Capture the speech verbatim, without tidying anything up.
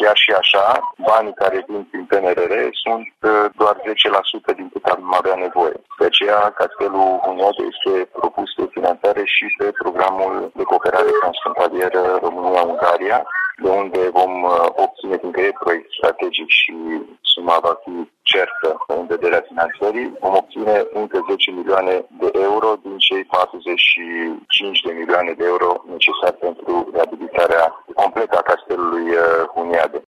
ea și așa, banii care vin prin P N R R sunt doar zece la sută din cât am avea nevoie. De aceea, Castelul Hunyade este propus de finanțare și pe programul de cooperare transfrontalieră România-Ungaria, de unde vom obține, fiindcă e proiect strategic și suma va fi certă în vederea finanțării, vom obține încă zece milioane de euro din cei patruzeci și cinci de milioane de euro necesari pentru reabilitarea completă a Castelului Hunyade.